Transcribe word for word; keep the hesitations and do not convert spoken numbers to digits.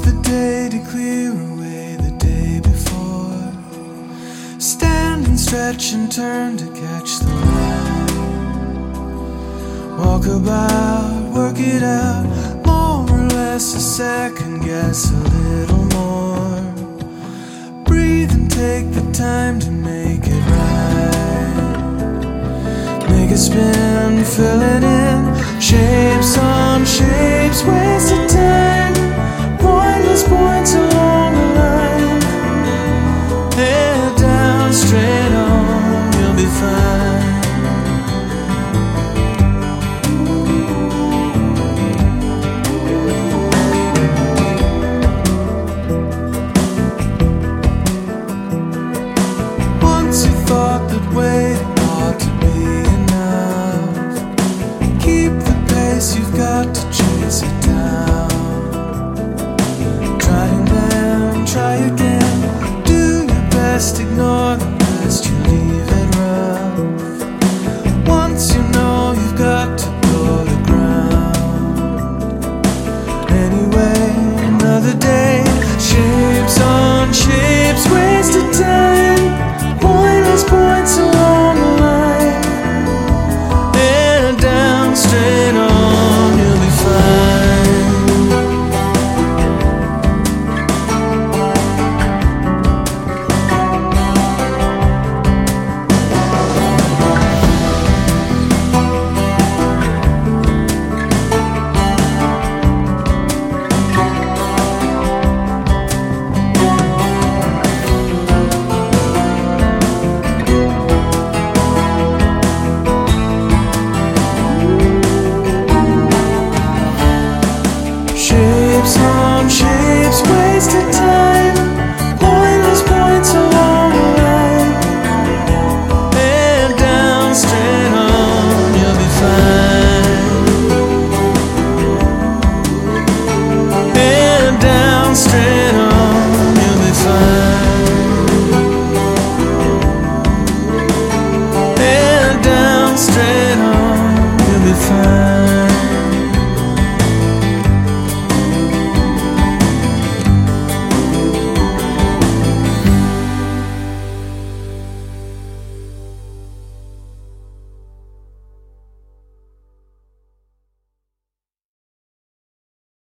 the day to clear away the day before. Stand and stretch and turn to catch the light. Walk about, work it out, more or less a second guess, a little more. Breathe and take the time to make it right. Make it spin, fill it in, shapes on shapes, wasted time, pointless points along the line. Head down, straight on, you'll be fine. Once you thought that waiting ought to be enough, keep the pace, you've got to chase it down. Try and then try again, do your best, ignore the rest, you leave it rough. Once you know you've got to go to ground. Anyway,